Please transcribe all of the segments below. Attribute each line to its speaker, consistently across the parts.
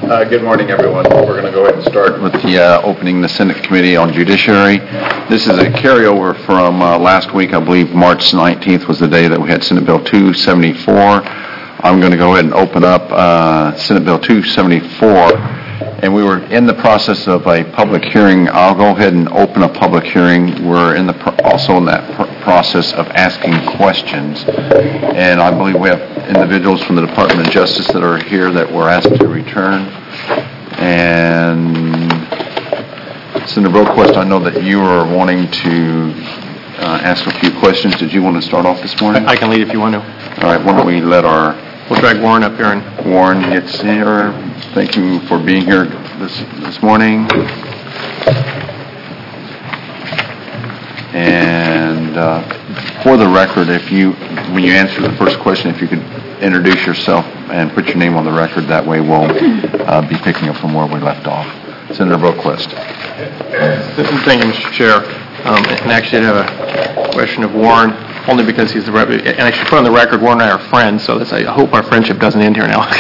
Speaker 1: Good morning, everyone. We're going to go ahead and start with the opening the Senate Committee on Judiciary. This is a carryover from last week. I believe March 19th was the day that we had Senate Bill 274. I'm going to go ahead and open up Senate Bill 274. And we were in the process of a public hearing. I'll go ahead and open a public hearing. We're in also in that process of asking questions. And I believe we have individuals from the Department of Justice that are here that were asked to return. And Senator Broquist, I know that you are wanting to ask a few questions. Did you want to start off this morning?
Speaker 2: I can lead if you want to.
Speaker 1: All right, why don't we let
Speaker 2: We'll drag Warren up here.
Speaker 1: Warren gets here. Thank you for being here this morning. And for the record, when you answer the first question, if you could introduce yourself and put your name on the record, that way we'll be picking up from where we left off. Senator Broquist.
Speaker 2: Thank you, Mr. Chair. And actually, I have a question of Warren, only because he's the rep. And I should put on the record, Warren and I are friends, so I hope our friendship doesn't end here now.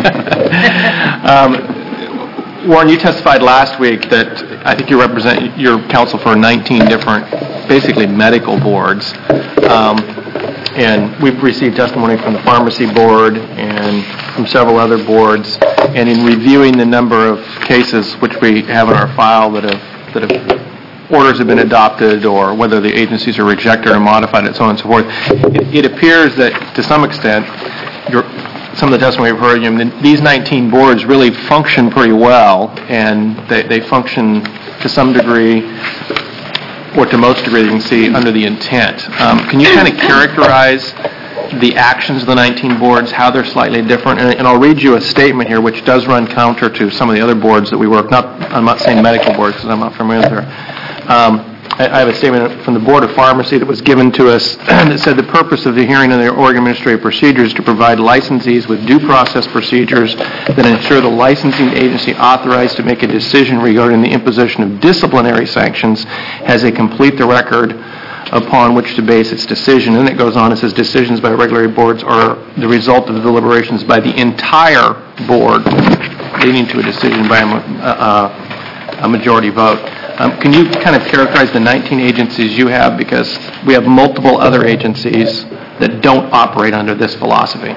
Speaker 2: Warren, you testified last week that I think you represent your counsel for 19 different, basically medical boards. And we've received testimony from the Pharmacy Board and from several other boards. And in reviewing the number of cases which we have in our file that have orders have been adopted, or whether the agencies are rejected or modified, and so on and so forth, it appears that to some extent, some of the testimony we've heard, these 19 boards really function pretty well, and they function to some degree, or to most degree, you can see, under the intent. Can you kind of characterize the actions of the 19 boards, how they're slightly different? And I'll read you a statement here which does run counter to some of the other boards that we work. I'm not saying medical boards because I'm not familiar with her. I have a statement from the Board of Pharmacy that was given to us that said the purpose of the hearing on the Oregon Administrative Procedures is to provide licensees with due process procedures that ensure the licensing agency authorized to make a decision regarding the imposition of disciplinary sanctions has a complete the record upon which to base its decision. And it goes on, it says decisions by regulatory boards are the result of the deliberations by the entire board, leading to a decision by a majority vote. Can you kind of characterize the 19 agencies you have, because we have multiple other agencies that don't operate under this philosophy?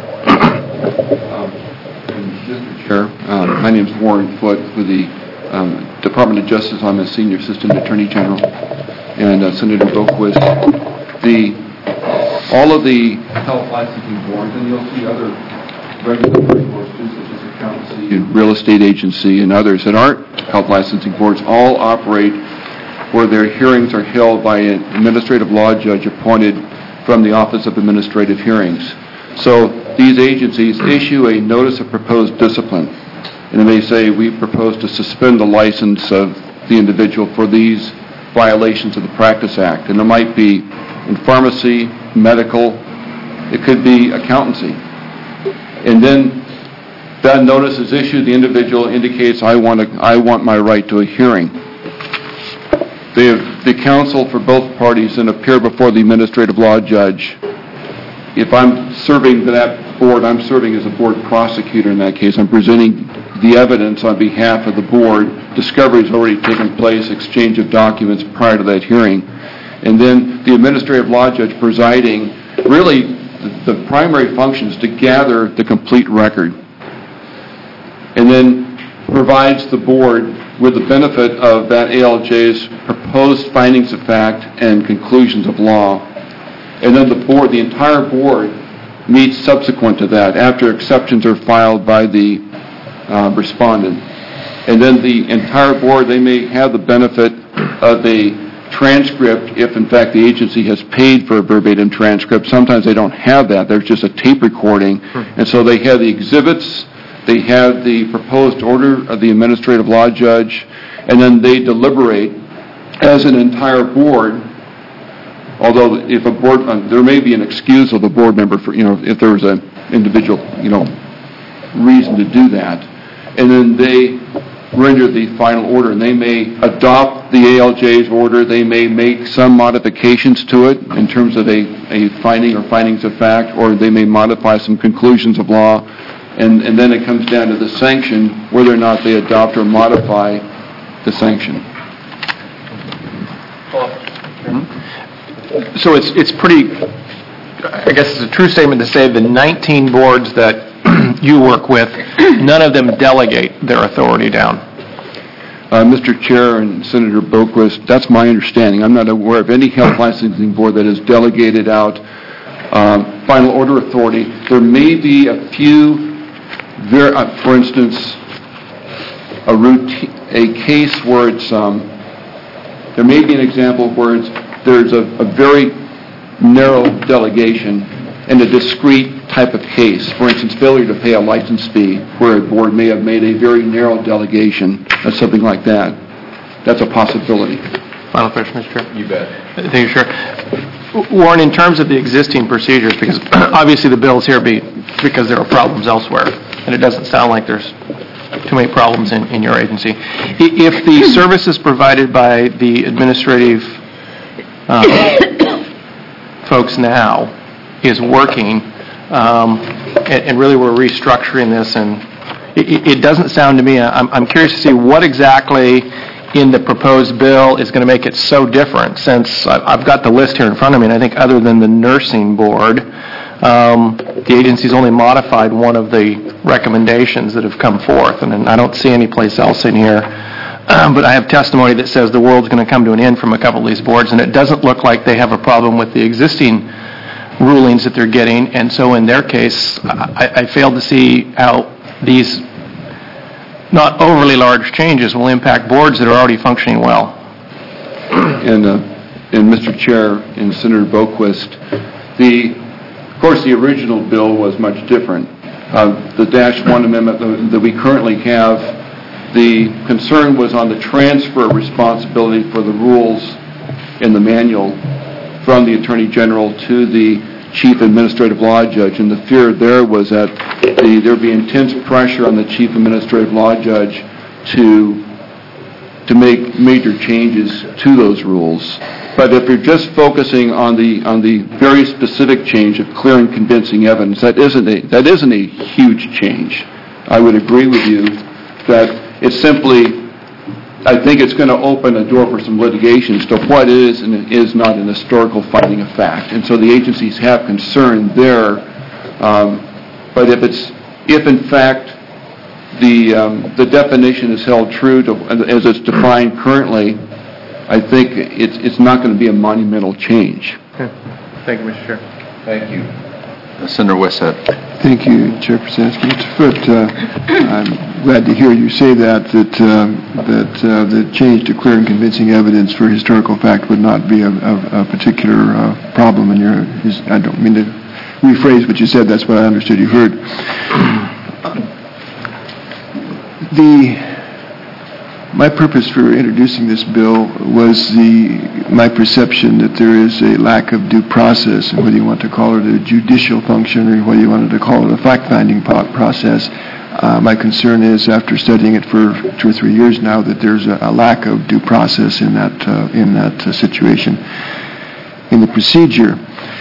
Speaker 3: Mr. Chair, my name is Warren Foote with the Department of Justice. I'm a Senior Assistant Attorney General. And Senator Broquist, all of the health licensing boards, and you'll see other regulatory boards too, such as accountancy and real estate agency and others that aren't health licensing boards, all operate where their hearings are held by an administrative law judge appointed from the Office of Administrative Hearings. So these agencies issue a notice of proposed discipline, and they say we propose to suspend the license of the individual for these violations of the Practice Act. And it might be in pharmacy, medical, it could be accountancy. And then that notice is issued, the individual indicates, I want my right to a hearing. The counsel for both parties then appear before the administrative law judge. If I'm serving that board, I'm serving as a board prosecutor in that case. I'm presenting the evidence on behalf of the board. Discovery has already taken place, exchange of documents prior to that hearing. And then the administrative law judge presiding, really the primary function is to gather the complete record, and then provides the board with the benefit of that ALJ's proposed findings of fact and conclusions of law. And then the entire board meets subsequent to that, after exceptions are filed by the respondent. And then the entire board, they may have the benefit of a transcript if, in fact, the agency has paid for a verbatim transcript. Sometimes they don't have that. There's just a tape recording. And so they have the exhibits, they have the proposed order of the administrative law judge, and then they deliberate as an entire board. Although if a board, there may be an excuse of the board member for, if there was an individual, reason to do that. And then they render the final order, and they may adopt the ALJ's order. They may make some modifications to it in terms of a finding or findings of fact, or they may modify some conclusions of law. and then it comes down to the sanction, whether or not they adopt or modify the sanction.
Speaker 2: So it's pretty, I guess it's a true statement to say the 19 boards that you work with, none of them delegate their authority down.
Speaker 3: Mr. Chair and Senator Boquist, that's my understanding. I'm not aware of any health licensing board that has delegated out final order authority. There may be a few, for instance, a case where it's, there may be an example where there's a very narrow delegation in a discrete type of case. For instance, failure to pay a license fee, where a board may have made a very narrow delegation of something like that. That's a possibility.
Speaker 2: Final question, Mr. Chair?
Speaker 1: You bet.
Speaker 2: Thank you, Chair. Warren, in terms of the existing procedures, because obviously the bill's here because there are problems elsewhere, and it doesn't sound like there's too many problems in your agency. If the services provided by the administrative folks now is working, and really we're restructuring this, and it doesn't sound to me, I'm curious to see what exactly in the proposed bill is going to make it so different, since I've got the list here in front of me, and I think other than the nursing board, the agency's only modified one of the recommendations that have come forth, and I don't see any place else in here. But I have testimony that says the world's going to come to an end from a couple of these boards, and it doesn't look like they have a problem with the existing rulings that they're getting, and so in their case, I failed to see how these not overly large changes will impact boards that are already functioning well.
Speaker 3: And Mr. Chair and Senator Boquist, of course the original bill was much different. The -1 amendment that we currently have, the concern was on the transfer of responsibility for the rules in the manual from the Attorney General to the Chief Administrative Law Judge, and the fear there was that there would be intense pressure on the Chief Administrative Law Judge to make major changes to those rules. But if you're just focusing on the very specific change of clear and convincing evidence, that isn't a huge change. I would agree with you that it's simply, I think it's going to open a door for some litigation as to what is and is not an historical finding of fact. And so the agencies have concern there. But if in fact the definition is held true to as it's defined currently, I think it's not going to be a monumental change.
Speaker 2: Okay. Thank you, Mr. Chair.
Speaker 1: Thank you. Senator Wissett.
Speaker 4: Thank you, Chairperson. Mr. Foote, I'm glad to hear you say that the change to clear and convincing evidence for historical fact would not be a particular problem in your. I don't mean to rephrase what you said. That's what I understood you heard. My purpose for introducing this bill was my perception that there is a lack of due process, and whether you want to call it a judicial function or whether you wanted to call it a fact-finding process, my concern is, after studying it for 2 or 3 years now, that there's a lack of due process in that situation. In the procedure,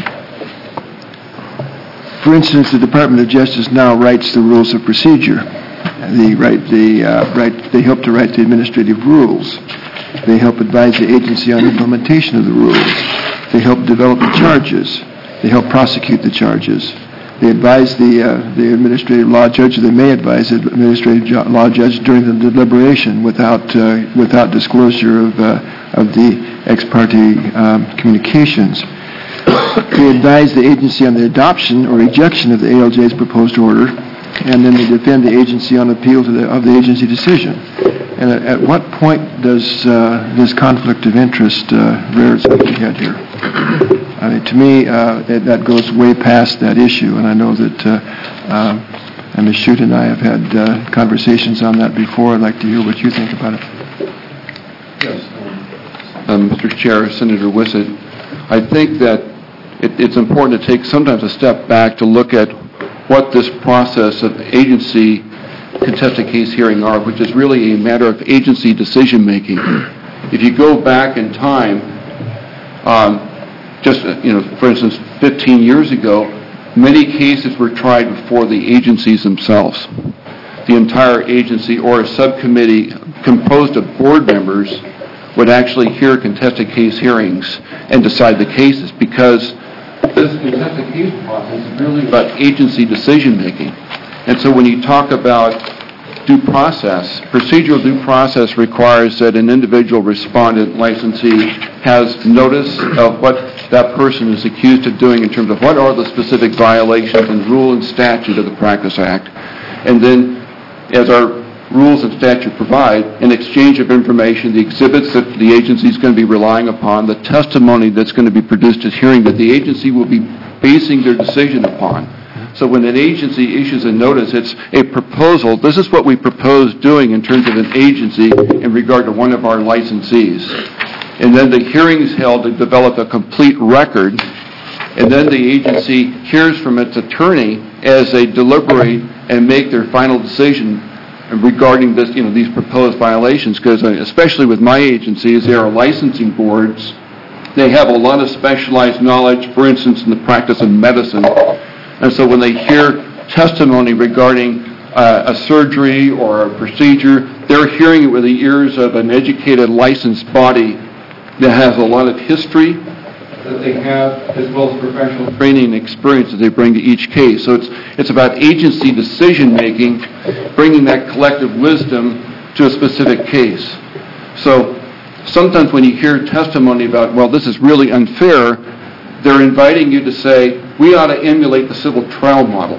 Speaker 4: for instance, the Department of Justice now writes the rules of procedure. They help to write the administrative rules. They help advise the agency on implementation of the rules. They help develop the charges. They help prosecute the charges. They advise the administrative law judge, or they may advise the administrative law judge during the deliberation without disclosure of the ex parte communications. They advise the agency on the adoption or rejection of the ALJ's proposed order, and then they defend the agency on appeal of the agency decision. And at what point does this conflict of interest rear its ugly head here? I mean, to me, that goes way past that issue, and I know that Ms. Shute and I have had conversations on that before. I'd like to hear what you think about it.
Speaker 3: Yes. Mr. Chair, Senator Wissett, I think that it's important to take sometimes a step back to look at what this process of agency contested case hearing are, which is really a matter of agency decision making. If you go back in time, for instance, 15 years ago, many cases were tried before the agencies themselves. The entire agency or a subcommittee composed of board members would actually hear contested case hearings and decide the cases, because this contested case process is really about agency decision-making. And so when you talk about due process, procedural due process requires that an individual respondent licensee has notice of what that person is accused of doing in terms of what are the specific violations and rule and statute of the Practice Act. And then, as our rules and statute provide, an exchange of information, the exhibits that the agency is going to be relying upon, the testimony that's going to be produced at hearing that the agency will be basing their decision upon. So when an agency issues a notice, it's a proposal. This is what we propose doing in terms of an agency in regard to one of our licensees. And then the hearing is held to develop a complete record, and then the agency hears from its attorney as they deliberate and make their final decision regarding this, these proposed violations, because especially with my agencies, they are licensing boards. They have a lot of specialized knowledge, for instance, in the practice of medicine. And so when they hear testimony regarding a surgery or a procedure, they're hearing it with the ears of an educated, licensed body that has a lot of history that they have, as well as professional training and experience that they bring to each case. So it's about agency decision-making, bringing that collective wisdom to a specific case. So sometimes when you hear testimony about, well, this is really unfair, they're inviting you to say, we ought to emulate the civil trial model.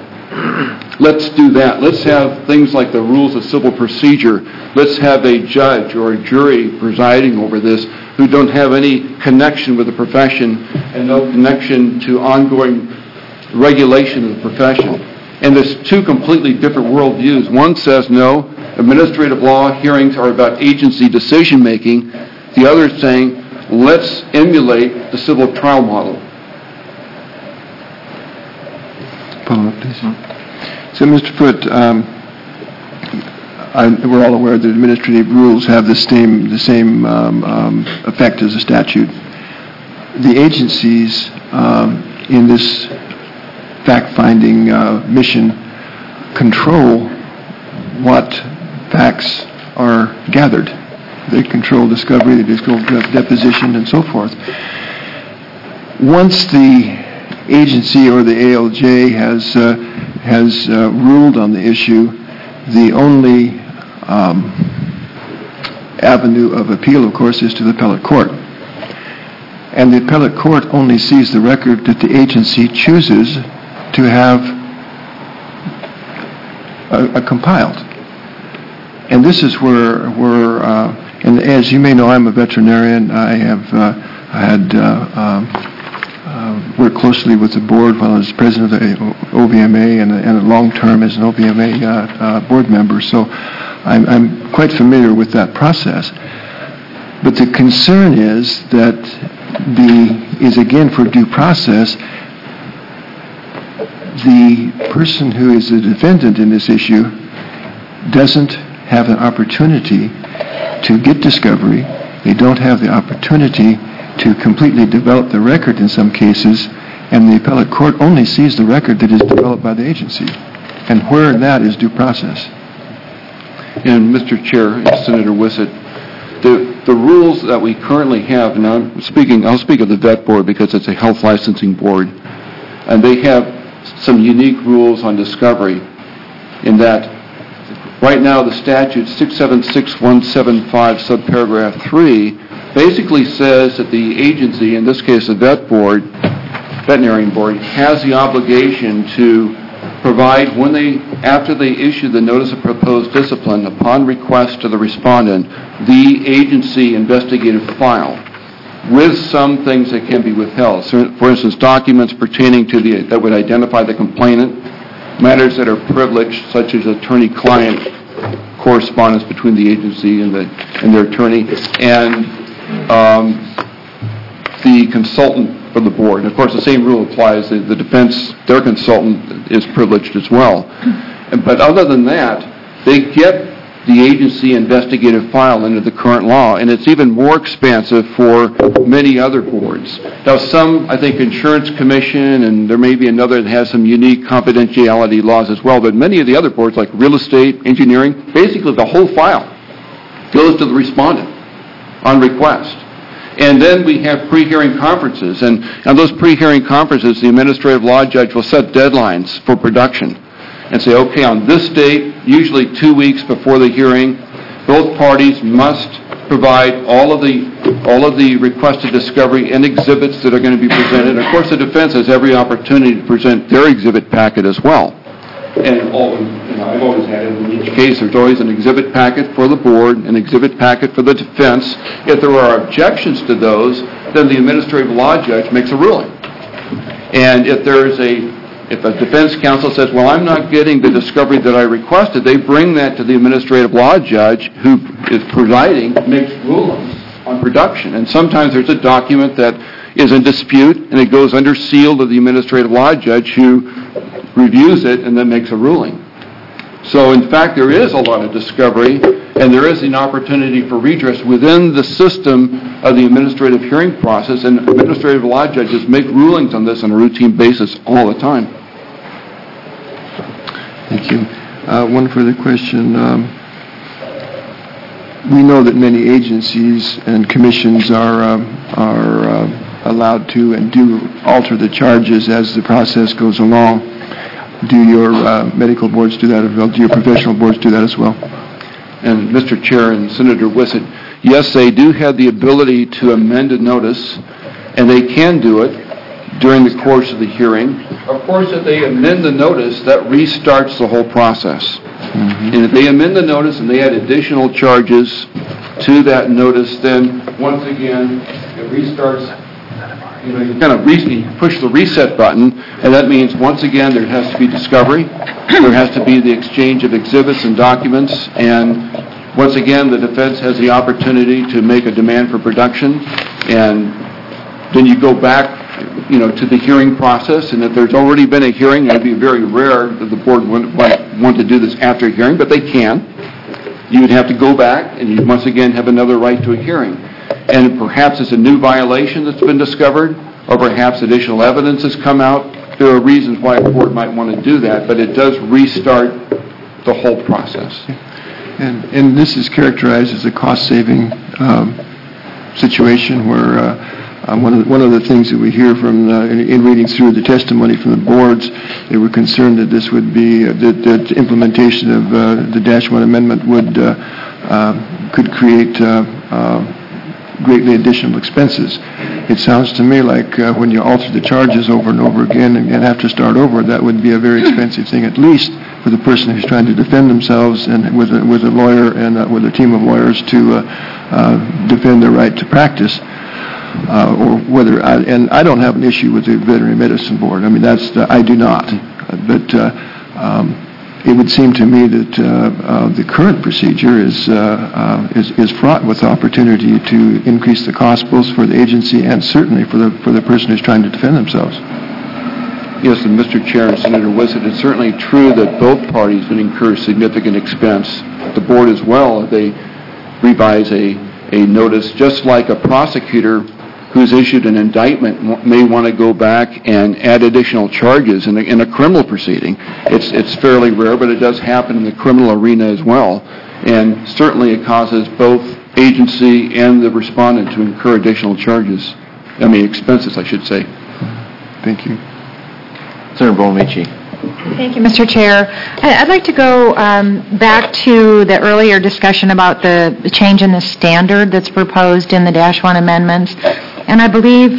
Speaker 3: Let's do that. Let's have things like the rules of civil procedure. Let's have a judge or a jury presiding over this who don't have any connection with the profession and no connection to ongoing regulation of the profession. And there's two completely different worldviews. One says, no, administrative law hearings are about agency decision-making. The other is saying, let's emulate the civil trial model.
Speaker 4: Follow up, please. So, Mr. Foote, we're all aware that administrative rules have the same effect as a statute. The agencies in this fact-finding mission control what facts are gathered. They control discovery, they control deposition, and so forth. Once the agency or the ALJ has ruled on the issue, the only avenue of appeal, of course, is to the appellate court. And the appellate court only sees the record that the agency chooses to have compiled. And this is where and as you may know, I'm a veterinarian. I have worked closely with the board while I was president of the OVMA and a long term as an OVMA board member. So I'm quite familiar with that process. But the concern is that again for due process, the person who is the defendant in this issue doesn't have an opportunity to get discovery. They don't have the opportunity to completely develop the record in some cases, and the appellate court only sees the record that is developed by the agency. And where in that is due process?
Speaker 3: And Mr. Chair, Senator Wissett, the rules that we currently have, and I'll speak of the vet board because it's a health licensing board, and they have some unique rules on discovery in that right now the statute 676175 subparagraph 3 basically says that the agency, in this case the veterinarian board, has the obligation to provide after they issue the notice of proposed discipline upon request to the respondent, the agency investigative file with some things that can be withheld. So, for instance, documents pertaining to that would identify the complainant, matters that are privileged, such as attorney-client correspondence between the agency and their attorney, and the consultant for the board. And of course, the same rule applies. The defense, their consultant is privileged as well. But other than that, they get the agency investigative file into the current law, and it's even more expansive for many other boards. Now, some, I think, Insurance Commission, and there may be another that has some unique confidentiality laws as well, but many of the other boards, like real estate, engineering, basically the whole file goes to the respondent on request. And then we have pre-hearing conferences, and on those pre-hearing conferences, the administrative law judge will set deadlines for production and say, okay, on this date, usually 2 weeks before the hearing, both parties must provide all of the requested discovery and exhibits that are going to be presented. Of course, the defense has every opportunity to present their exhibit packet as well. And I've always had it in each case. There's always an exhibit packet for the board, an exhibit packet for the defense. If there are objections to those, then the administrative law judge makes a ruling. And if a defense counsel says, well, I'm not getting the discovery that I requested, they bring that to the administrative law judge who is presiding, makes rulings on production. And sometimes there's a document that is in dispute, and it goes under seal to the administrative law judge who reviews it and then makes a ruling. So, in fact, there is a lot of discovery, and there is an opportunity for redress within the system of the administrative hearing process, and administrative law judges make rulings on this on a routine basis all the time.
Speaker 4: Thank you. One further question. We know that many agencies and commissions are allowed to and do alter the charges as the process goes along. Do your medical boards do that as well? Do your professional boards do that as well?
Speaker 3: And Mr. Chair and Senator Wissett, yes, they do have the ability to amend a notice, and they can do it during the course of the hearing. Of course, if they amend the notice, that restarts the whole process. Mm-hmm. And if they amend the notice and they add additional charges to that notice, then once again, it restarts. You kind of push the reset button, and that means once again there has to be discovery, there has to be the exchange of exhibits and documents, and once again the defense has the opportunity to make a demand for production, and then you go back, to the hearing process, and if there's already been a hearing, it would be very rare that the board might want to do this after a hearing, but they can. You would have to go back, and you once again have another right to a hearing. And perhaps it's a new violation that's been discovered, or perhaps additional evidence has come out. There are reasons why a court might want to do that, but it does restart the whole process.
Speaker 4: And this is characterized as a cost-saving situation where one of the things that we hear from in reading through the testimony from the boards, they were concerned that this would be that implementation of the -1 amendment could create greatly additional expenses. It sounds to me like when you alter the charges over and over again and have to start over, that would be a very expensive thing, at least for the person who's trying to defend themselves and with a lawyer and with a team of lawyers to defend their right to practice. And I don't have an issue with the Veterinary Medicine Board. I mean, I do not. But it would seem to me that the current procedure is fraught with opportunity to increase the cost both for the agency and certainly for the person who's trying to defend themselves.
Speaker 3: Yes, and Mr. Chair and Senator Wissett, it's certainly true that both parties would incur significant expense. The board as well, if they revise a notice, just like a prosecutor who's issued an indictment may want to go back and add additional charges in a criminal proceeding. It's fairly rare, but it does happen in the criminal arena as well. And certainly it causes both agency and the respondent to incur additional expenses, I should say.
Speaker 4: Thank you.
Speaker 1: Senator Bonamici.
Speaker 5: Thank you, Mr. Chair. I'd like to go back to the earlier discussion about the change in the standard that's proposed in the -1 amendments. And I believe,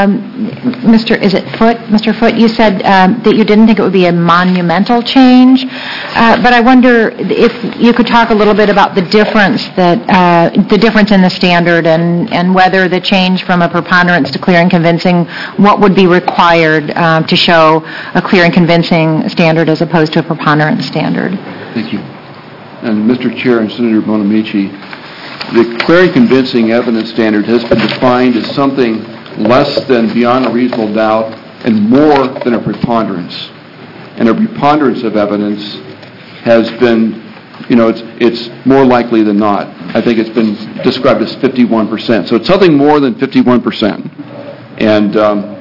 Speaker 5: Mr. Foote, you said that you didn't think it would be a monumental change. But I wonder if you could talk a little bit about the difference in the standard and whether the change from a preponderance to clear and convincing, what would be required to show a clear and convincing standard as opposed to a preponderance standard.
Speaker 3: Thank you. And Mr. Chair and Senator Bonamici, the clear and convincing evidence standard has been defined as something less than beyond a reasonable doubt and more than a preponderance. And a preponderance of evidence has been it's more likely than not. I think it's been described as 51%. So it's something more than 51%. And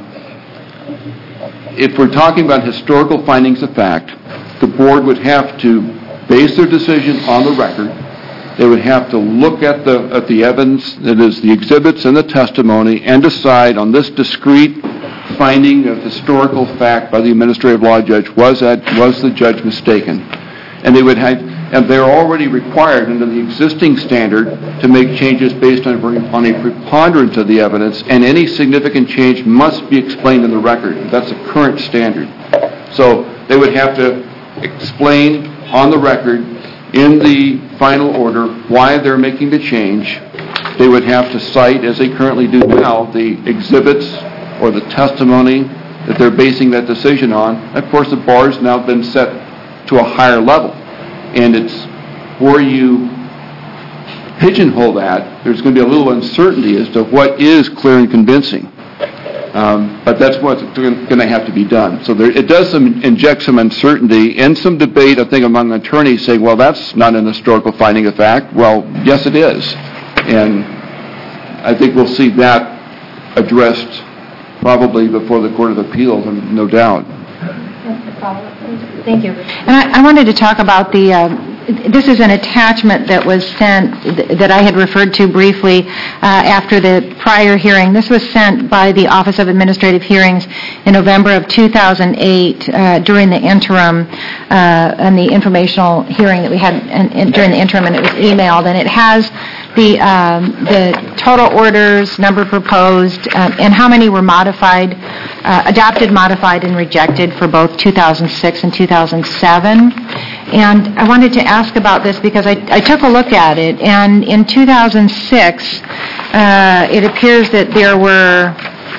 Speaker 3: if we're talking about historical findings of fact, the board would have to base their decision on the record. They would have to look at the evidence, that is, the exhibits and the testimony, and decide on this discrete finding of historical fact by the administrative law judge, was the judge mistaken? And they're already required under the existing standard to make changes based on a preponderance of the evidence, and any significant change must be explained in the record. That's the current standard. So they would have to explain on the record in the final order why they're making the change. They would have to cite, as they currently do now, the exhibits or the testimony that they're basing that decision on. Of course, the bar's now been set to a higher level. And it's where you pigeonhole that, there's going to be a little uncertainty as to what is clear and convincing. But that's what's going to have to be done. So it does inject some uncertainty and some debate, I think, among attorneys saying, well, that's not an historical finding of fact. Well, yes, it is. And I think we'll see that addressed probably before the Court of Appeals, no doubt.
Speaker 5: Thank you. And I wanted to talk about this is an attachment that was sent, that I had referred to briefly after the prior hearing. This was sent by the Office of Administrative Hearings in November of 2008 during the interim and the informational hearing that we had during the interim, and it was emailed. And it has the total orders, number proposed, and how many were modified, adopted, modified, and rejected for both 2006 and 2007. And I wanted to ask about this because I took a look at it, and in 2006, it appears that there were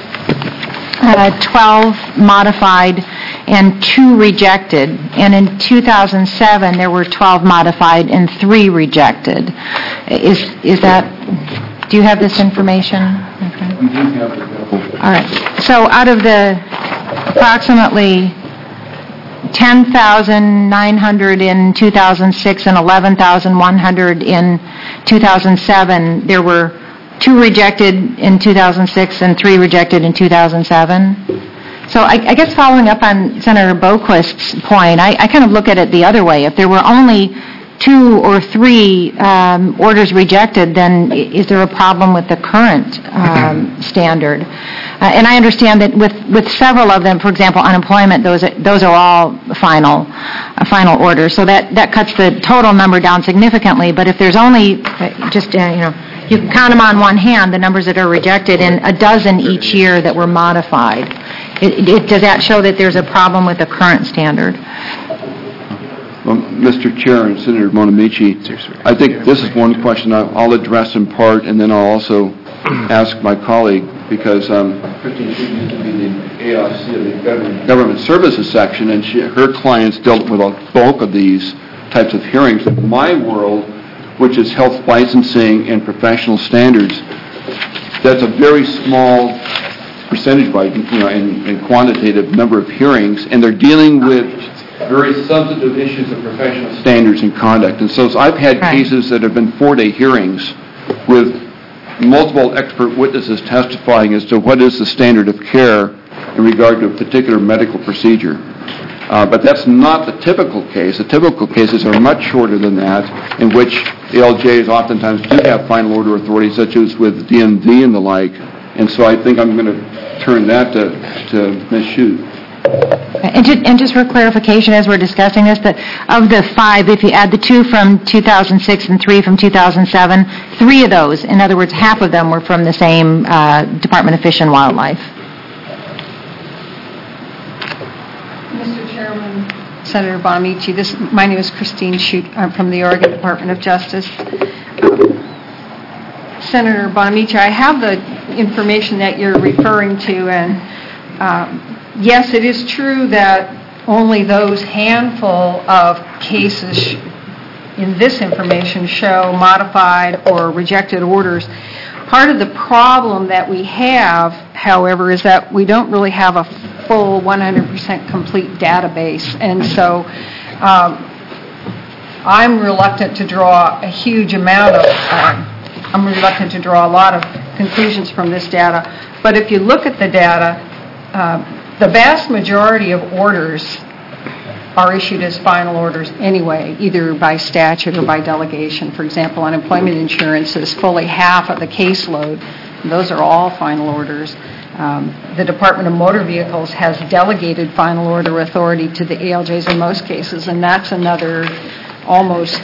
Speaker 5: 12 modified and 2 rejected, and in 2007 there were 12 modified and 3 rejected. Is that, do you have this information? Okay.
Speaker 3: We do have it available.
Speaker 5: All right. So out of the approximately 10,900 in 2006 and 11,100 in 2007, there were 2 rejected in 2006 and 3 rejected in 2007. So I guess following up on Senator Boquist's point, I kind of look at it the other way. If there were only 2 or 3 orders rejected, then is there a problem with the current standard? And I understand that with several of them, for example, unemployment, those are all final orders. So that cuts the total number down significantly. But if there's only just you can count them on one hand, the numbers that are rejected, and a dozen each year that were modified. Does that show that there's a problem with the current standard?
Speaker 3: Well, Mr. Chair and Senator Bonamici, I think this is one question I'll address in part, and then I'll also ask my colleague, because Christine used to be the AIC of the Government Services section, and her clients dealt with a bulk of these types of hearings. In my world, which is health licensing and professional standards, that's a very small percentage by in quantitative number of hearings, and they're dealing with very substantive issues of professional standards and conduct. And so I've had cases that have been 4-day hearings with multiple expert witnesses testifying as to what is the standard of care in regard to a particular medical procedure. But that's not the typical case. The typical cases are much shorter than that, in which ALJs oftentimes do have final order authority, such as with DMV and the like. And so I think I'm going to turn that to Ms. Shute.
Speaker 5: And just for clarification, as we're discussing this, that of the 5, if you add the 2 from 2006 and 3 from 2007, 3 of those, in other words, half of them were from the same Department of Fish and Wildlife.
Speaker 6: Mr. Chairman, Senator Bonamici, my name is Christine Shute. I'm from the Oregon Department of Justice. Senator Bonamici, I have the information that you're referring to, and yes, it is true that only those handful of cases in this information show modified or rejected orders. Part of the problem that we have, however, is that we don't really have a full 100% complete database. And so I'm reluctant to draw a huge amount of, I'm reluctant to draw a lot of conclusions from this data. But if you look at the data, the vast majority of orders are issued as final orders anyway, either by statute or by delegation. For example, unemployment insurance is fully half of the caseload. Those are all final orders. The Department of Motor Vehicles has delegated final order authority to the ALJs in most cases, and that's another almost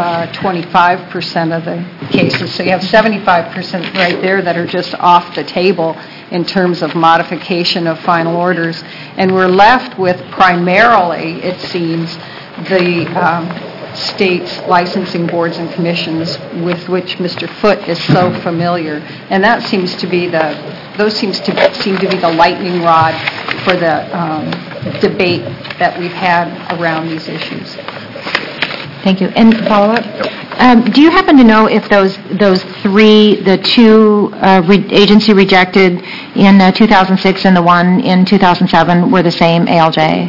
Speaker 6: 25% of the cases. So you have 75% right there that are just off the table in terms of modification of final orders. And we're left with primarily, it seems, the state's licensing boards and commissions with which Mr. Foote is so familiar. And that seems to be seem to be the lightning rod for the debate that we've had around these issues.
Speaker 5: Thank you. And follow-up? Do you happen to know if those three, the two agency rejected in 2006 and the one in 2007 were the same ALJ?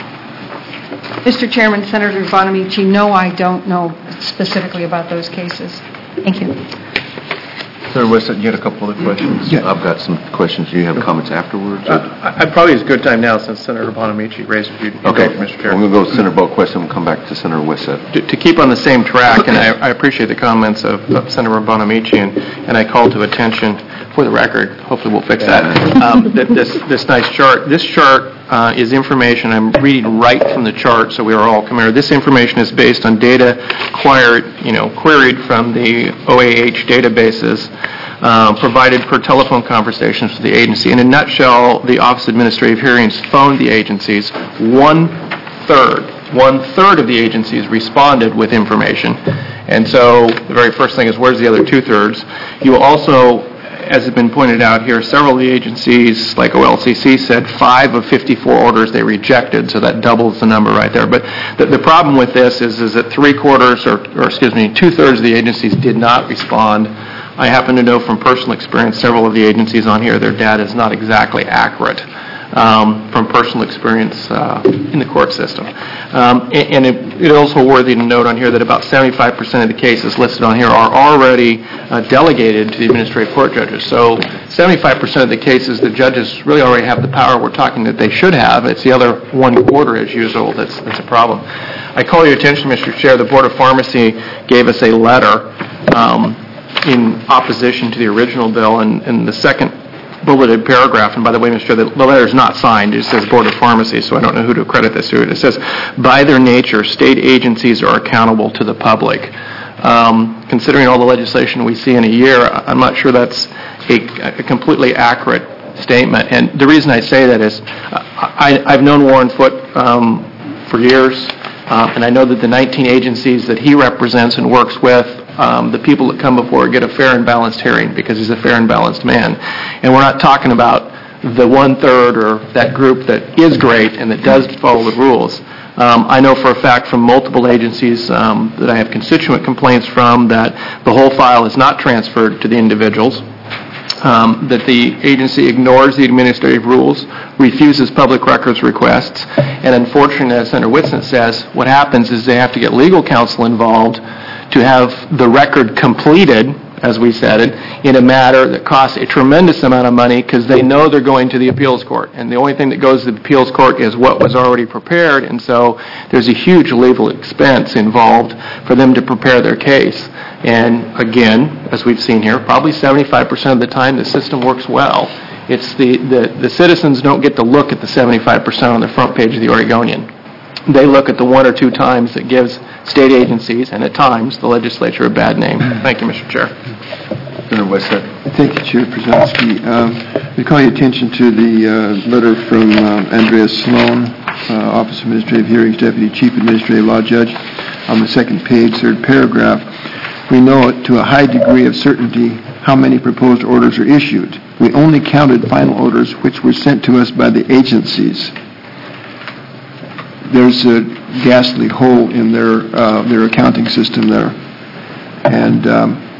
Speaker 6: Mr. Chairman, Senator Bonamici, no, I don't know specifically about those cases.
Speaker 5: Thank you.
Speaker 1: Senator Wissett, you had a couple other questions?
Speaker 4: Yeah.
Speaker 1: I've got some questions. Do you have comments afterwards?
Speaker 2: Probably is a good time now since Senator Bonamici raised it.
Speaker 1: Okay.
Speaker 2: Mr. Chair.
Speaker 1: We're going to go to Senator Boquist and we'll come back to Senator Wissett.
Speaker 2: To keep on the same track, and I appreciate the comments of Senator Bonamici, and I call to attention, for the record, hopefully we'll fix that, this nice chart. This chart is information, I'm reading right from the chart so we are all familiar. This information is based on data queried from the OAH databases provided per telephone conversations with the agency. In a nutshell, the Office of Administrative Hearings phoned the agencies. One-third of the agencies responded with information. And so the very first thing is, where's the other two-thirds? You also, as has been pointed out here, several of the agencies, like OLCC said, 5 of 54 orders they rejected, so that doubles the number right there. But the problem with this is that two-thirds of the agencies did not respond. I happen to know from personal experience several of the agencies on here, their data is not exactly accurate from personal experience in the court system. And it's also worthy to note on here that about 75% of the cases listed on here are already delegated to the administrative court judges. So 75% of the cases, the judges really already have the power we're talking that they should have. It's the other 1/4 as usual that's a problem. I call your attention, Mr. Chair, the Board of Pharmacy gave us a letter in opposition to the original bill, and the second bulleted paragraph, and by the way, Mr. Chair, the letter is not signed, it says Board of Pharmacy, so I don't know who to credit this to. It says, by their nature, state agencies are accountable to the public. Considering all the legislation we see in a year, I'm not sure that's a completely accurate statement. And the reason I say that is I've known Warren Foote for years, and I know that the 19 agencies that he represents and works with, the people that come before get a fair and balanced hearing because he's a fair and balanced man. And we're not talking about the 1/3 or that group that is great and that does follow the rules. I know for a fact from multiple agencies that I have constituent complaints from that the whole file is not transferred to the individuals, that the agency ignores the administrative rules, refuses public records requests, and unfortunately, as Senator Whitson says, what happens is they have to get legal counsel involved to have the record completed, as we said it, in a matter that costs a tremendous amount of money because they know they're going to the appeals court. And the only thing that goes to the appeals court is what was already prepared, and so there's a huge legal expense involved for them to prepare their case. And again, as we've seen here, probably 75% of the time the system works well. It's the citizens don't get to look at the 75% on the front page of the Oregonian. They look at the 1 or 2 times that gives state agencies, and at times, the legislature a bad name. Thank you, Mr. Chair.
Speaker 1: Senator Wissett.
Speaker 4: Thank you, Chair Przanski. We call your attention to the letter from Andrea Sloan, Office of Administrative Hearings, Deputy Chief Administrative Law Judge, on the second page, third paragraph. We know to a high degree of certainty how many proposed orders are issued. We only counted final orders which were sent to us by the agencies. There's a ghastly hole in their accounting system there. And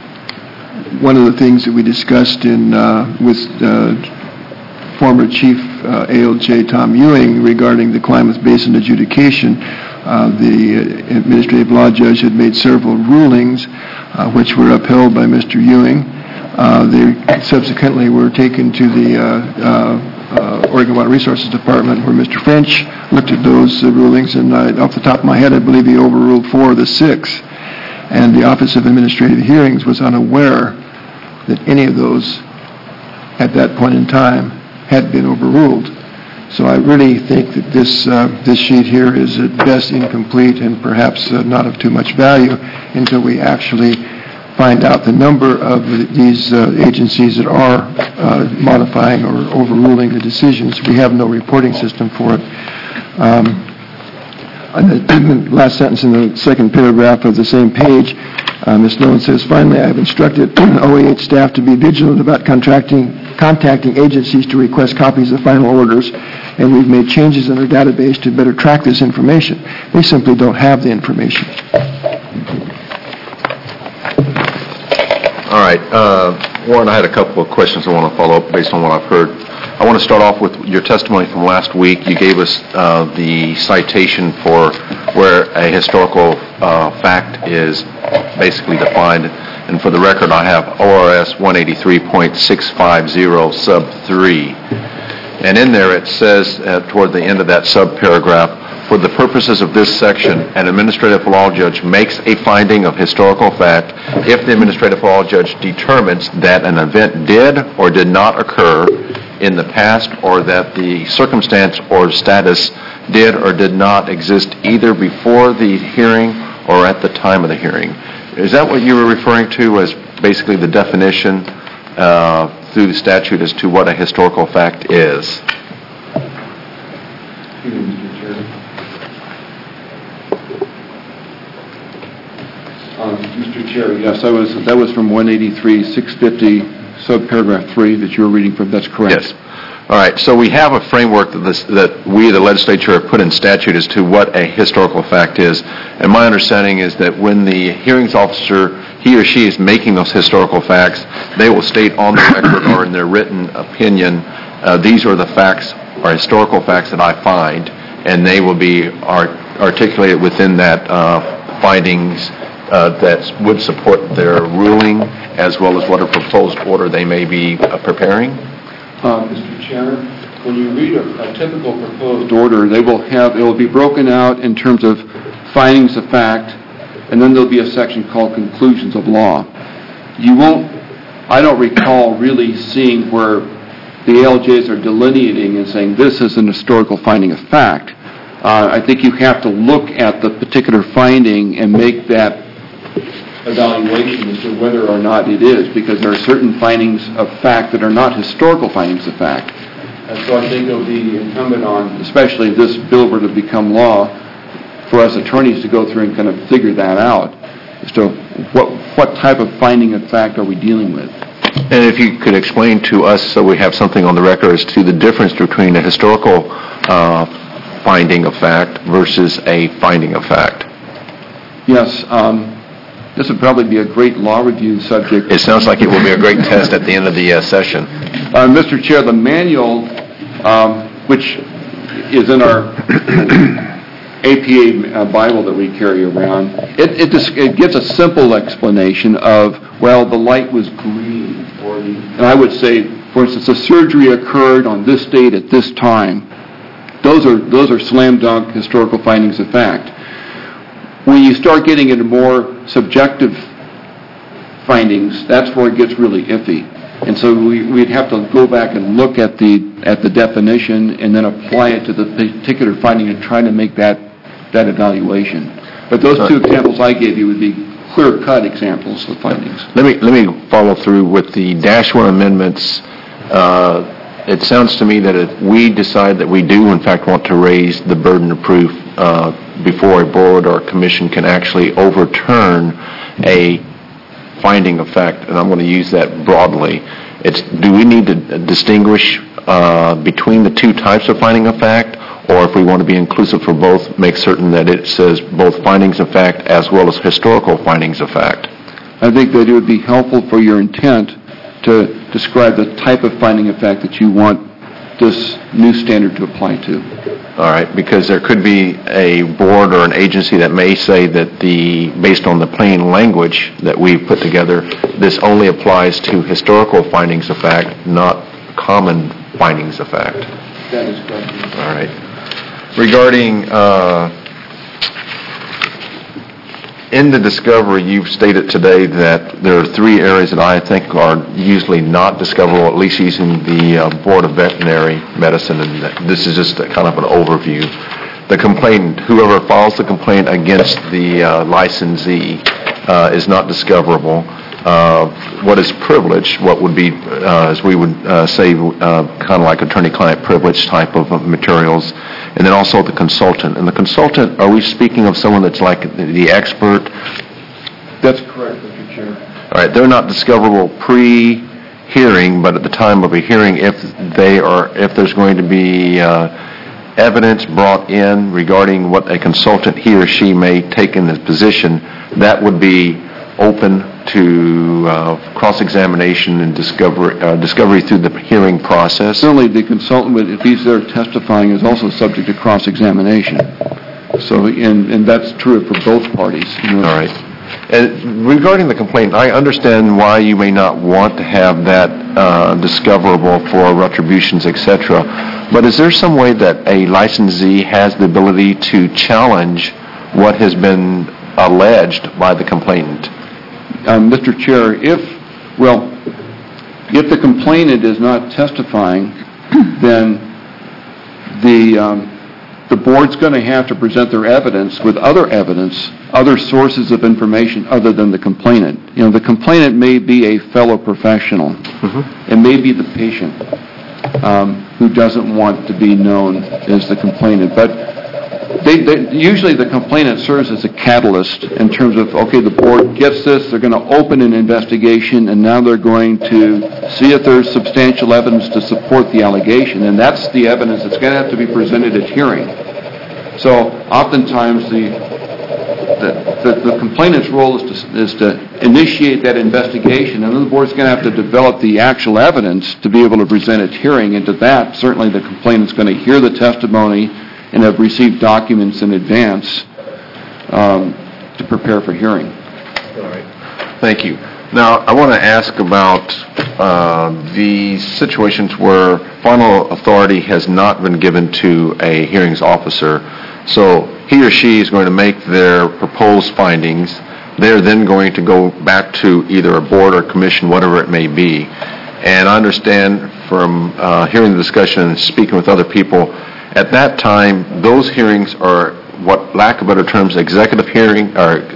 Speaker 4: one of the things that we discussed with former Chief ALJ Tom Ewing regarding the Klamath Basin adjudication. The administrative law judge had made several rulings which were upheld by Mr. Ewing. They subsequently were taken to the Oregon Water Resources Department, where Mr. French looked at those rulings, and off the top of my head, I believe he overruled 4 of the 6. And the Office of Administrative Hearings was unaware that any of those, at that point in time, had been overruled. So I really think that this sheet here is at best incomplete and perhaps not of too much value until we actually find out the number of these agencies that are modifying or overruling the decisions. We have no reporting system for it. The last sentence in the second paragraph of the same page, Ms. Nolan says, finally, I have instructed OAH staff to be vigilant about contacting agencies to request copies of final orders, and we've made changes in our database to better track this information. They simply don't have the information.
Speaker 1: All right. Warren, I had a couple of questions I want to follow up based on what I've heard. I want to start off with your testimony from last week. You gave us the citation for where a historical fact is basically defined. And for the record, I have ORS 183.650 sub 3. And in there it says toward the end of that subparagraph, for the purposes of this section, an administrative law judge makes a finding of historical fact if the administrative law judge determines that an event did or did not occur in the past, or that the circumstance or status did or did not exist either before the hearing or at the time of the hearing. Is that what you were referring to as basically the definition through the statute as to what a historical fact is?
Speaker 3: Mr. Chair, yes, that was from 183.650, subparagraph 3 that you were reading from. That's correct.
Speaker 1: Yes. All right. So we have a framework that we, the legislature, have put in statute as to what a historical fact is. And my understanding is that when the hearings officer, he or she is making those historical facts, they will state on the record or in their written opinion, these are the facts or historical facts that I find, and they will be articulated within that findings that would support their ruling, as well as what a proposed order they may be preparing?
Speaker 3: Mr. Chair, when you read a typical proposed order, it will be broken out in terms of findings of fact, and then there'll be a section called conclusions of law. I don't recall really seeing where the ALJs are delineating and saying this is an historical finding of fact. I think you have to look at the particular finding and make that evaluation as to whether or not it is, because there are certain findings of fact that are not historical findings of fact. And so I think it will be incumbent on, especially if this bill were to become law, for us attorneys to go through and kind of figure that out as to what type of finding of fact are we dealing with.
Speaker 1: And if you could explain to us, so we have something on the record, as to the difference between a historical finding of fact versus a finding of fact.
Speaker 3: Yes, this would probably be a great law review subject.
Speaker 1: It sounds like it will be a great test at the end of the session.
Speaker 3: Mr. Chair, the manual, which is in our APA Bible that we carry around, it gives a simple explanation of, well, the light was green, and I would say, for instance, the surgery occurred on this date at this time. Those are slam dunk historical findings of fact. When you start getting into more subjective findings, that's where it gets really iffy. And so we'd have to go back and look at the definition and then apply it to the particular finding and try to make that evaluation. But those two examples I gave you would be clear-cut examples of findings.
Speaker 1: Let me follow through with the -1 amendments. It sounds to me that if we decide that we do, in fact, want to raise the burden of proof before a board or a commission can actually overturn a finding of fact, and I'm going to use that broadly, do we need to distinguish between the two types of finding of fact, or if we want to be inclusive for both, make certain that it says both findings of fact as well as historical findings of fact?
Speaker 3: I think that it would be helpful for your intent to describe the type of finding of fact that you want this new standard to apply to.
Speaker 1: All right, because there could be a board or an agency that may say that based on the plain language that we've put together, this only applies to historical findings of fact, not common findings of fact.
Speaker 3: That is correct.
Speaker 1: All right. Regarding in the discovery, you've stated today that there are 3 areas that I think are usually not discoverable, at least using the Board of Veterinary Medicine, and this is just a kind of an overview. The complainant, whoever files the complaint against the licensee is not discoverable. What is privilege, what would be, as we would say, kind of like attorney-client privilege type of materials, and then also the consultant. And the consultant, are we speaking of someone that's like the expert?
Speaker 3: That's correct, Mr. Chair.
Speaker 1: All right, they're not discoverable pre-hearing, but at the time of a hearing, if there's going to be evidence brought in regarding what a consultant, he or she, may take in this position, that would be open to cross-examination and discovery through the hearing process.
Speaker 3: Certainly, the consultant, if he's there testifying, is also subject to cross-examination. So, and that's true for both parties.
Speaker 1: All right. And regarding the complaint, I understand why you may not want to have that discoverable for retributions, etc. But is there some way that a licensee has the ability to challenge what has been alleged by the complainant?
Speaker 3: Mr. Chair, if the complainant is not testifying, then the board's going to have to present their evidence with other evidence, other sources of information other than the complainant. You know, the complainant may be a fellow professional. It may be the patient who doesn't want to be known as the complainant. But usually the complainant serves as a catalyst in terms of, okay, the board gets this, they're going to open an investigation, and now they're going to see if there's substantial evidence to support the allegation, and that's the evidence that's going to have to be presented at hearing. So oftentimes the complainant's role is to initiate that investigation, and then the board's going to have to develop the actual evidence to be able to present at hearing, and to that, certainly the complainant's going to hear the testimony and have received documents in advance to prepare for hearing.
Speaker 1: All right. Thank you. Now, I want to ask about the situations where final authority has not been given to a hearings officer. So he or she is going to make their proposed findings. They're then going to go back to either a board or commission, whatever it may be. And I understand from hearing the discussion and speaking with other people, at that time, those hearings are, what lack of better terms, executive hearings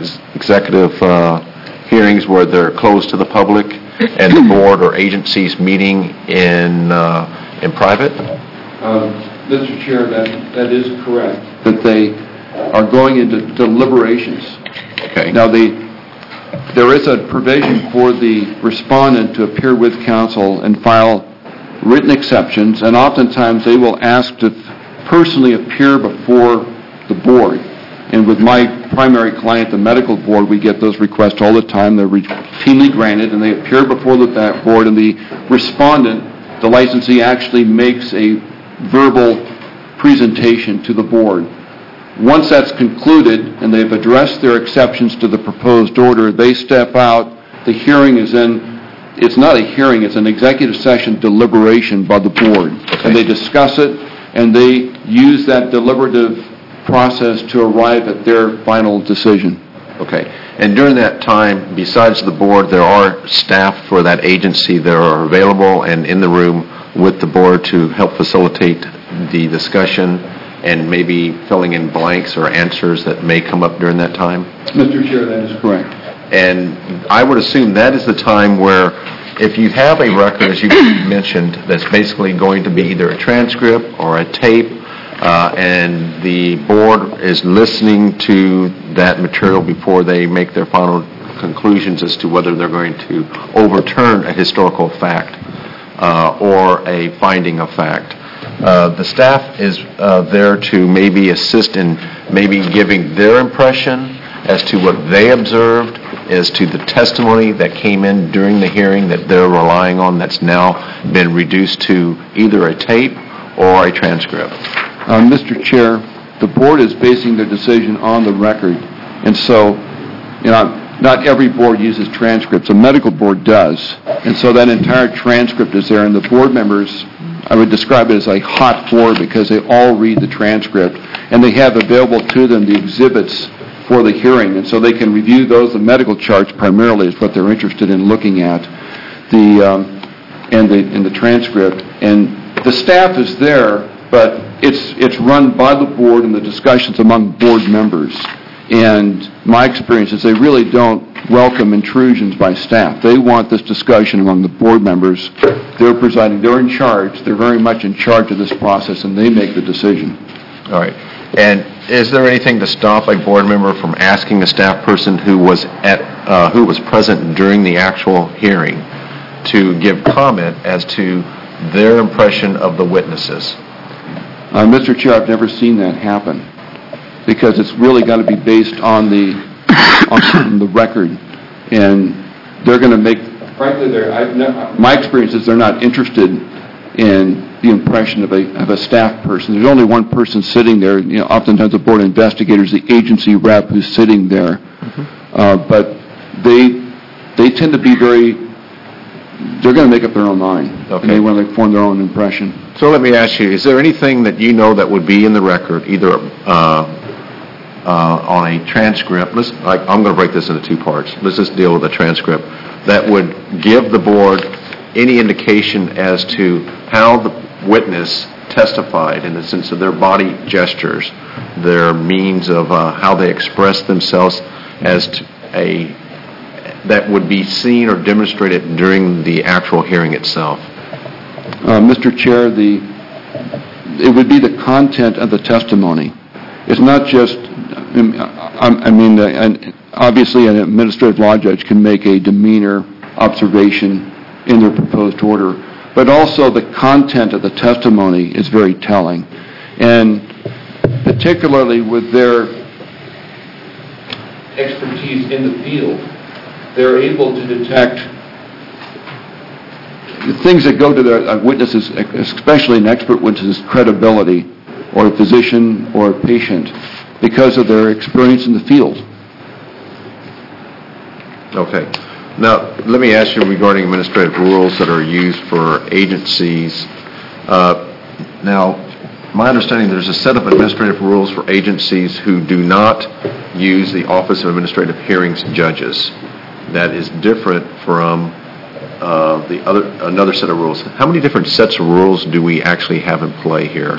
Speaker 1: where they're closed to the public, and the board or agencies meeting in private?
Speaker 3: Mr. Chair, that is correct. That they are going into deliberations.
Speaker 1: Okay.
Speaker 3: Now, there is a provision for the respondent to appear with counsel and file written exceptions, and oftentimes they will ask to personally appear before the board. And with my primary client, the medical board, we get those requests all the time. They're routinely granted, and they appear before that board, and the respondent, the licensee, actually makes a verbal presentation to the board. Once that's concluded, and they've addressed their exceptions to the proposed order, they step out. The hearing is it's not a hearing, it's an executive session deliberation by the board. Okay. And they discuss it, and they use that deliberative process to arrive at their final decision.
Speaker 1: Okay. And during that time, besides the board, there are staff for that agency that are available and in the room with the board to help facilitate the discussion and maybe filling in blanks or answers that may come up during that time?
Speaker 3: Mr. Chair, that is correct.
Speaker 1: And I would assume that is the time where, if you have a record, as you mentioned, that's basically going to be either a transcript or a tape, and the board is listening to that material before they make their final conclusions as to whether they're going to overturn a historical fact or a finding of fact. The staff is there to maybe assist in maybe giving their impression as to what they observed, as to the testimony that came in during the hearing that they're relying on that's now been reduced to either a tape or a transcript?
Speaker 3: Mr. Chair, the board is basing their decision on the record, and so, not every board uses transcripts. A medical board does, and so that entire transcript is there, and the board members, I would describe it as a hot floor because they all read the transcript, and they have available to them the exhibits for the hearing, and so they can review those. The medical charts primarily is what they're interested in looking at, in the transcript. And the staff is there, but it's run by the board and the discussions among board members. And my experience is they really don't welcome intrusions by staff. They want this discussion among the board members. They're presiding. They're in charge. They're very much in charge of this process, and they make the decision.
Speaker 1: All right. And is there anything to stop a board member from asking a staff person who was present during the actual hearing to give comment as to their impression of the witnesses?
Speaker 3: Mr. Chair, I've never seen that happen because it's really got to be based on the record, and they're going to make. Frankly, my experience is they're not interested in the impression of a staff person. There's only one person sitting there. Oftentimes the board investigator is the agency rep who's sitting there, but they tend to be very. They're going to make up their own mind,
Speaker 1: okay.
Speaker 3: And they want to form their own impression.
Speaker 1: So let me ask you: is there anything that you know that would be in the record, either on a transcript? I'm going to break this into two parts. Let's just deal with a transcript that would give the board any indication as to how the witness testified in the sense of their body gestures, their means of how they express themselves as to that would be seen or demonstrated during the actual hearing itself.
Speaker 3: Mr. Chair, it would be the content of the testimony. It's not just, obviously an administrative law judge can make a demeanor observation in their proposed order, but also the content of the testimony is very telling. And particularly with their expertise in the field, they're able to detect the things that go to their witnesses, especially an expert witness's credibility, or a physician or a patient, because of their experience in the field.
Speaker 1: Okay. Now, let me ask you regarding administrative rules that are used for agencies. Now, my understanding, there's a set of administrative rules for agencies who do not use the Office of Administrative Hearings judges. That is different from another set of rules. How many different sets of rules do we actually have in play here?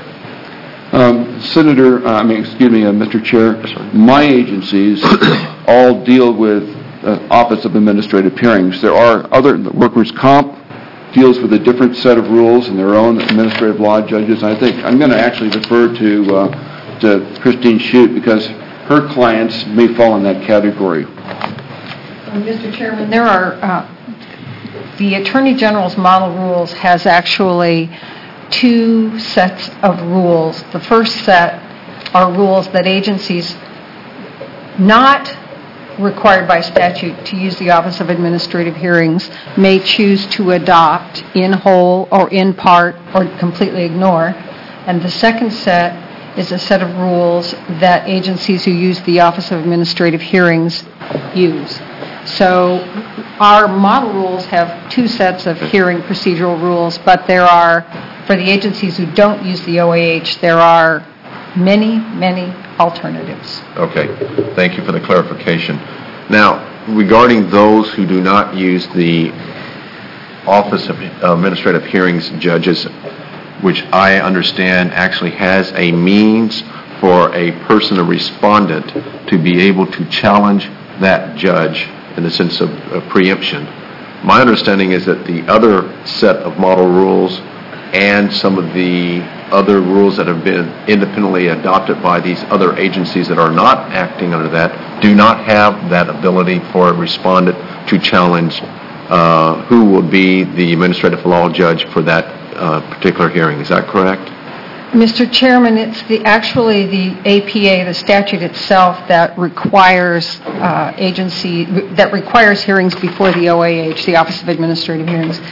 Speaker 3: Mr. Chair, my agencies all deal with Office of Administrative Hearings. There are other, workers' comp deals with a different set of rules and their own administrative law judges. I think I'm going to actually defer to Christine Shute because her clients may fall in that category.
Speaker 6: Mr. Chairman, there are, the Attorney General's model rules has actually two sets of rules. The first set are rules that agencies not required by statute to use the Office of Administrative Hearings may choose to adopt in whole or in part or completely ignore. And the second set is a set of rules that agencies who use the Office of Administrative Hearings use. So our model rules have two sets of hearing procedural rules, but there are, for the agencies who don't use the OAH, there are many, many alternatives.
Speaker 1: Okay. Thank you for the clarification. Now, regarding those who do not use the Office of Administrative Hearings judges, which I understand actually has a means for a person, a respondent, to be able to challenge that judge in the sense of preemption. My understanding is that the other set of model rules and some of the other rules that have been independently adopted by these other agencies that are not acting under that do not have that ability for a respondent to challenge who will be the administrative law judge for that particular hearing. Is that correct?
Speaker 6: Mr. Chairman, it's actually the APA, the statute itself, that requires hearings before the OAH, the Office of Administrative Hearings.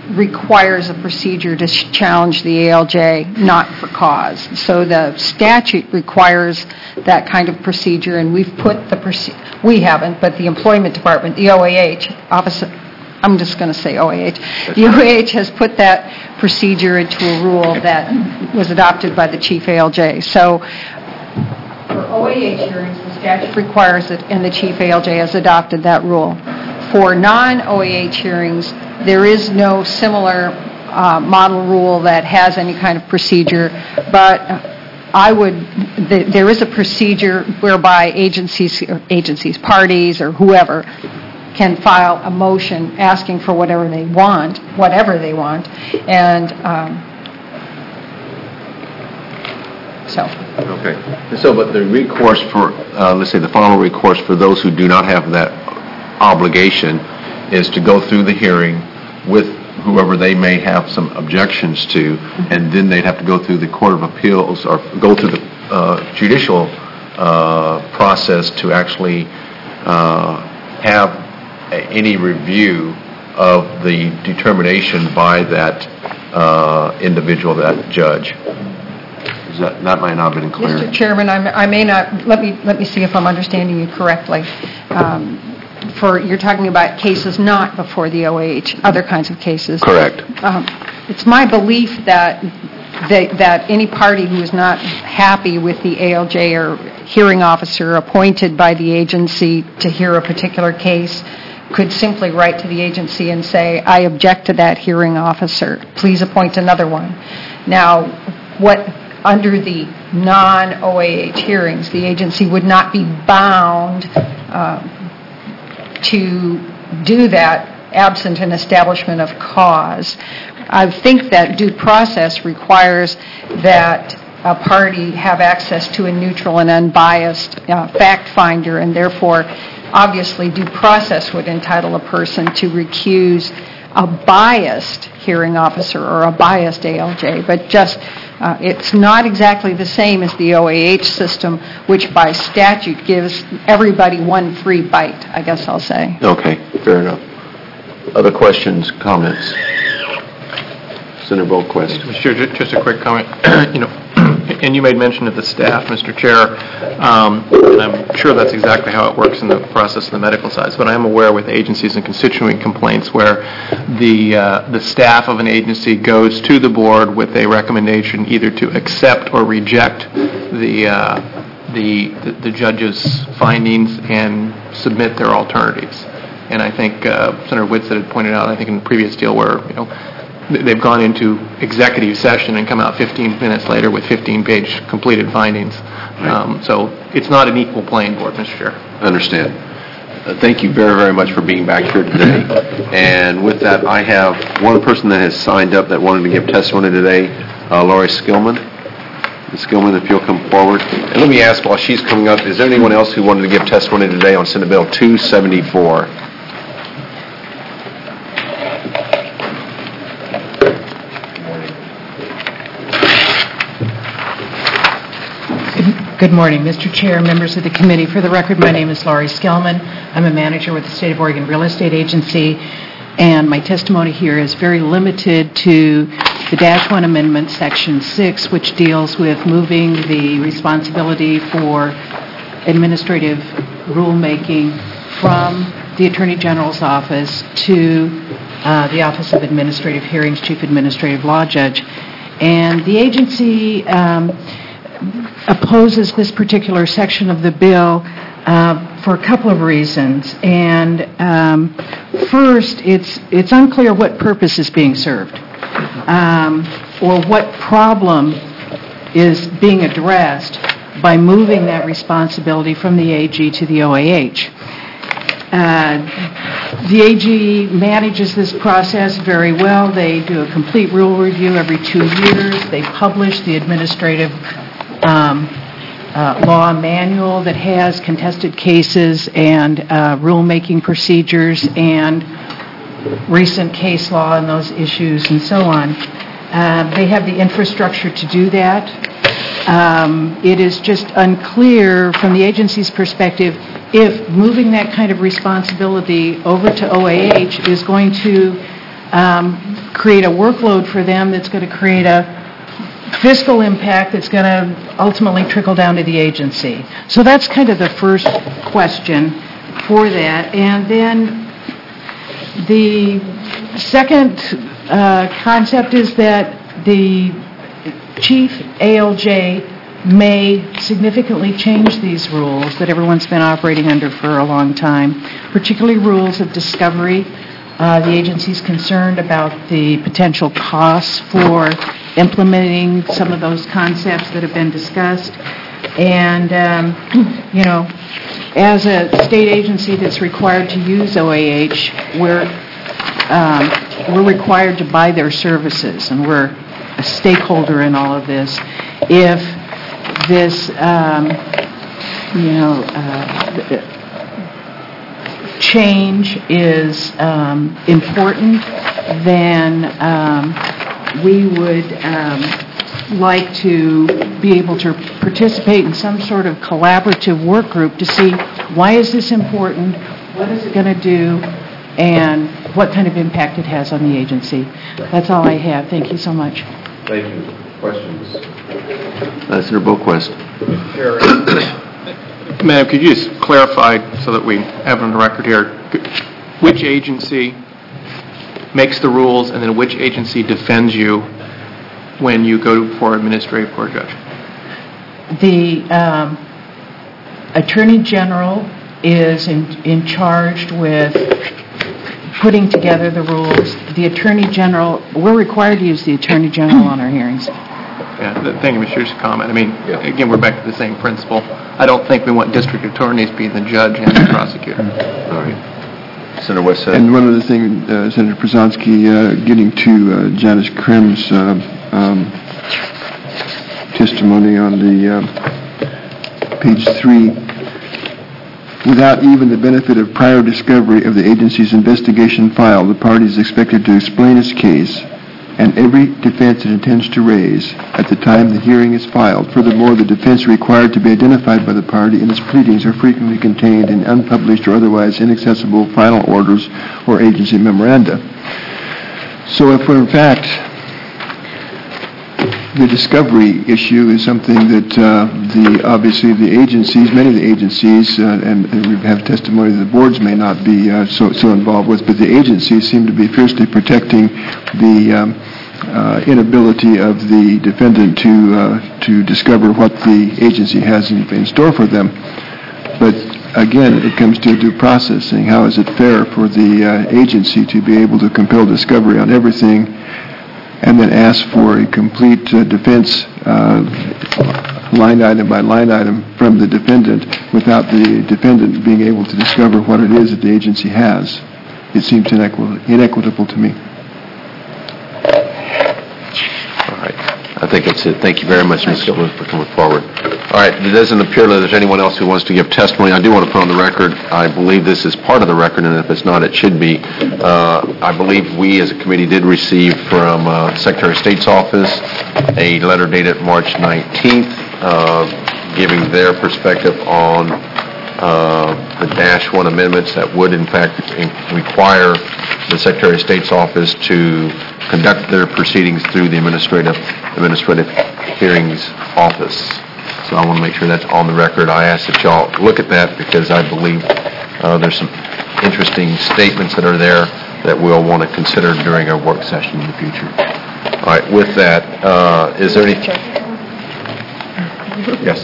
Speaker 6: requires a procedure to challenge the ALJ, not for cause. So the statute requires that kind of procedure, and we've put we haven't, but the Employment Department, the OAH, I'm just going to say OAH. The OAH has put that procedure into a rule that was adopted by the chief ALJ. So for OAH hearings, the statute requires it, and the chief ALJ has adopted that rule. For non-OAH hearings, there is no similar model rule that has any kind of procedure, but there is a procedure whereby agencies, parties, or whoever can file a motion asking for whatever they want, and so.
Speaker 1: Okay. So, but the recourse for, let's say the final recourse for those who do not have that obligation is to go through the hearing with whoever they may have some objections to, and then they'd have to go through the Court of Appeals or go through the judicial process to actually have any review of the determination by that individual, that judge. That might not have been clear.
Speaker 6: Mr. Chairman, I may not, let me see if I'm understanding you correctly. You're talking about cases not before the OAH, other kinds of cases.
Speaker 1: Correct.
Speaker 6: It's my belief that any party who is not happy with the ALJ or hearing officer appointed by the agency to hear a particular case could simply write to the agency and say, I object to that hearing officer. Please appoint another one. Now, under the non-OAH hearings, the agency would not be bound to do that absent an establishment of cause. I think that due process requires that a party have access to a neutral and unbiased fact finder, and therefore, obviously, due process would entitle a person to recuse a biased hearing officer or a biased ALJ, but just it's not exactly the same as the OAH system, which by statute gives everybody one free bite, I guess I'll say.
Speaker 1: Okay, fair enough. Other questions, comments? Senator Boquist.
Speaker 2: Mr. Chair, just a quick comment. And you made mention of the staff, Mr. Chair, and I'm sure that's exactly how it works in the process of the medical side. But I am aware with agencies and constituent complaints where the staff of an agency goes to the board with a recommendation either to accept or reject the judge's findings and submit their alternatives. And I think Senator Whitsitt had pointed out, I think in the previous deal where, they've gone into executive session and come out 15 minutes later with 15-page completed findings. So it's not an equal playing board, Mr. Chair.
Speaker 1: I understand. Thank you very, very much for being back here today. And with that, I have one person that has signed up that wanted to give testimony today, Lori Skillman. Ms. Skillman, if you'll come forward. And let me ask, while she's coming up, is there anyone else who wanted to give testimony today on Senate Bill 274?
Speaker 7: Good morning, Mr. Chair, members of the committee. For the record, my name is Laurie Skellman. I'm a manager with the State of Oregon Real Estate Agency, and my testimony here is very limited to the Dash 1 Amendment, Section 6, which deals with moving the responsibility for administrative rulemaking from the Attorney General's office to the Office of Administrative Hearings, Chief Administrative Law Judge. And the agency opposes this particular section of the bill for a couple of reasons. And first, it's unclear what purpose is being served or what problem is being addressed by moving that responsibility from the AG to the OAH. The AG manages this process very well. They do a complete rule review every 2 years. They publish the administrative law manual that has contested cases and rulemaking procedures and recent case law on those issues and so on. They have the infrastructure to do that. It is just unclear from the agency's perspective if moving that kind of responsibility over to OAH is going to create a workload for them that's going to create a fiscal impact that's going to ultimately trickle down to the agency. So that's kind of the first question for that. And then the second concept is that the chief ALJ may significantly change these rules that everyone's been operating under for a long time, particularly rules of discovery. The agency's concerned about the potential costs for implementing some of those concepts that have been discussed. And, as a state agency that's required to use OAH, we're required to buy their services, and we're a stakeholder in all of this. If this, change is important, then we would like to be able to participate in some sort of collaborative work group to see why is this important, what is it going to do, and what kind of impact it has on the agency. That's all I have. Thank you so much.
Speaker 1: Thank you. Questions? Senator Boquist.
Speaker 2: Madam, could you just clarify so that we have it on the record here, which agency makes the rules and then which agency defends you when you go before administrative court judge?
Speaker 7: The Attorney General is in charge with putting together the rules. The Attorney General, we're required to use the Attorney General on our hearings.
Speaker 2: Yeah, thank you, Mr. Chair's comment. I mean, again, we're back to the same principle. I don't think we want district attorneys being the judge and the prosecutor.
Speaker 1: All right. Senator Westhead.
Speaker 4: And one other thing, Senator Przanski, getting to Janice Krim's testimony on the page 3. Without even the benefit of prior discovery of the agency's investigation file, the party is expected to explain its case and every defense it intends to raise at the time the hearing is filed. Furthermore, the defense required to be identified by the party in its pleadings are frequently contained in unpublished or otherwise inaccessible final orders or agency memoranda. So if, in fact, the discovery issue is something that obviously the agencies, many of the agencies, and we have testimony that the boards may not be so involved with, but the agencies seem to be fiercely protecting the inability of the defendant to discover what the agency has in store for them. But again, it comes to due processing. How is it fair for the agency to be able to compel discovery on everything and then ask for a complete defense line item by line item from the defendant without the defendant being able to discover what it is that the agency has? It seems inequitable to me.
Speaker 1: All right. I think that's it. Thank you very much, Mr. Smith, for coming forward. All right. It doesn't appear that there's anyone else who wants to give testimony. I do want to put on the record, I believe this is part of the record, and if it's not, it should be. I believe we as a committee did receive from Secretary of State's office a letter dated March 19th giving their perspective on the -1 amendments that would, in fact, require the Secretary of State's office to conduct their proceedings through the administrative hearings office. So I want to make sure that's on the record. I ask that y'all look at that because I believe there's some interesting statements that are there that we'll want to consider during our work session in the future. All right, with that, is there any... Yes.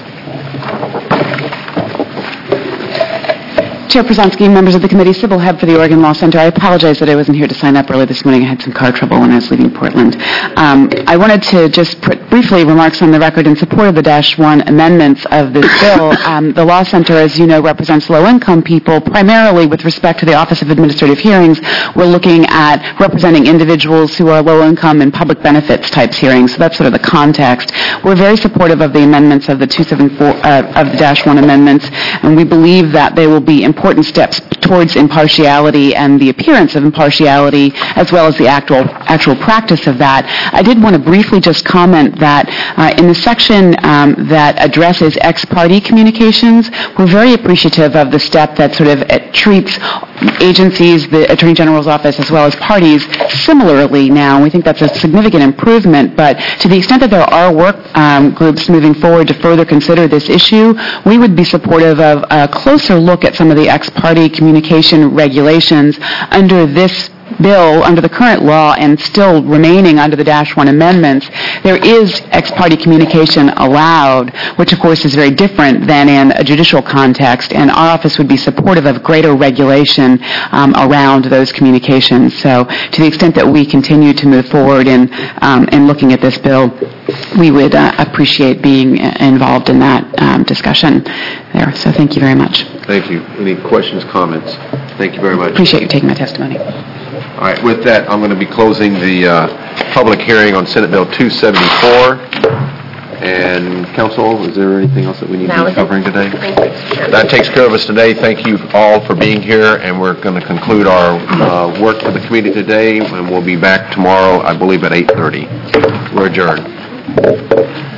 Speaker 8: Chair Przanski, members of the committee, Sybil Hebb for the Oregon Law Center. I apologize that I wasn't here to sign up early this morning. I had some car trouble when I was leaving Portland. I wanted to just put briefly remarks on the record in support of the -1 amendments of this bill. The Law Center, as you know, represents low-income people, primarily with respect to the Office of Administrative Hearings. We're looking at representing individuals who are low-income and public benefits types hearings, so that's sort of the context. We're very supportive of the amendments of the 274, of the -1 amendments, and we believe that they will be important steps towards impartiality and the appearance of impartiality, as well as the actual practice of that. I did want to briefly just comment that in the section that addresses ex parte communications, we're very appreciative of the step that sort of treats agencies, the Attorney General's office, as well as parties similarly now. We think that's a significant improvement, but to the extent that there are work groups moving forward to further consider this issue, we would be supportive of a closer look at some of the ex-parte communication regulations under this bill, under the current law, and still remaining under the -1 amendments. There is ex-parte communication allowed, which of course is very different than in a judicial context, and our office would be supportive of greater regulation around those communications. So to the extent that we continue to move forward in looking at this bill, we would appreciate being involved in that discussion there. So thank you very much.
Speaker 1: Thank you. Any questions, comments? Thank you very much.
Speaker 8: Appreciate you taking my testimony.
Speaker 1: All right, with that, I'm going to be closing the public hearing on Senate Bill 274. And council, is there anything else that we need to be covering today? That takes care of us today. Thank you all for being here, and we're going to conclude our work for the committee today, and we'll be back tomorrow, I believe, at 8:30. We're adjourned.